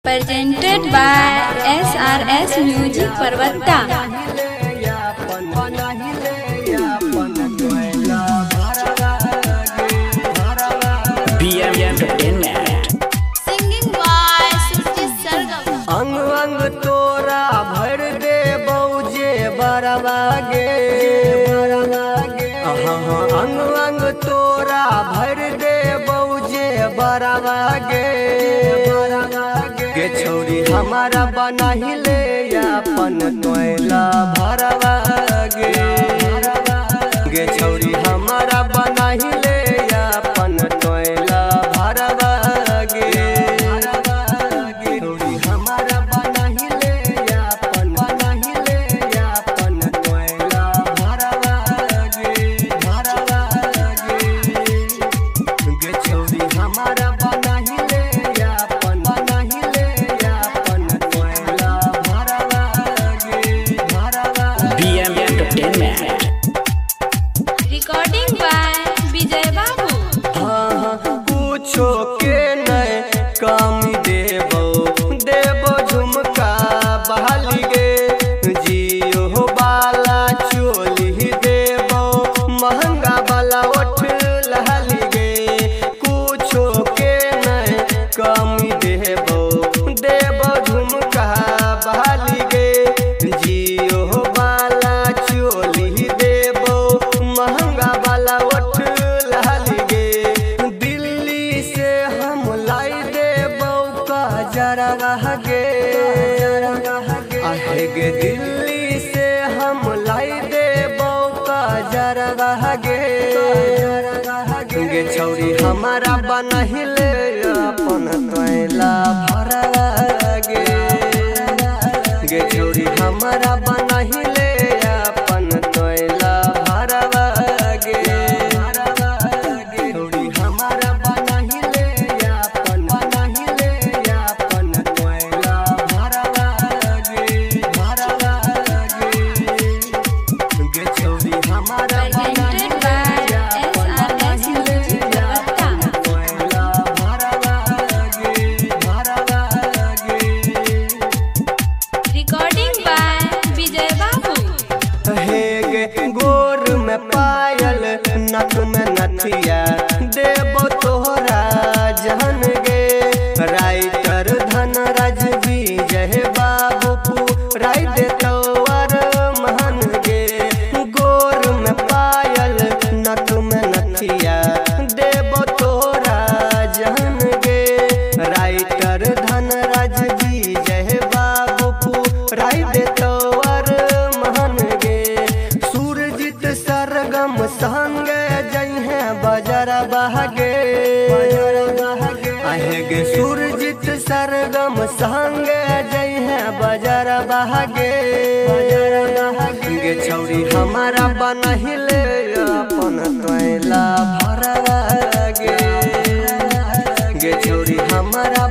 Presented by SRS Music Parvata. BM Entertainment. Singing by Surjit Sargam. अंग अंग तोरा भर दे बौजे बरवागे अंग अंग तोरा भर दे बौजे बरवागे गे छौरी हमारा बनाही ले अपन तोयला भरवागे गे छौरी हमारा बनाही ले अपन तोयला भरवागे छौरी हमारा बनाही ले अपन तोयला भरवागे गे छौरी हमारा बनाही ले अपन तोयला भरवागे BM Entertainment. Recording by Vijay Babu. पूछो के नहीं कमी देबो झुमका बहाली गे जियो बाला चोली देबो महंगा वाला ओठ लहली गे पूछो के नहीं कमी देबो झुमका बहाली गे जियो बाला चोली देबो महंगा वाला ओठ लहली गे दिल्ली से हम लाई देबो का जरवा गे आहे गे दिल्ली से हम लाई देबो का जरवा गे गे छौरी हमारा बनही ले अपन तोयला भरवा गे छौरी हमारा बनही ले अपन तोयला भरवा गे छौरी हमारा बनही ले अपन तोयला भरवा गे छौरी हमारा Presented by SRS Music Parvata. Recording by Vijay Babu. हेगे गोर में पायल नक में नथिया देबो तोहरा जहन गे राइटर धनराज विजय बाबू राय दे तोवर महन गे गोर में पायल नक में नथिया देबो तोहरा जहन गे राइटर धनराज विजय बाबू राय दे तोवर महन गे सूरजित सरगम संग जइहे बजर बहगे आहे गे सूरजित सरगम संग जइहे बजर बहगे गे छौरी हमारा बनही ले अपन तोयला भरवा गे छौरी हमारा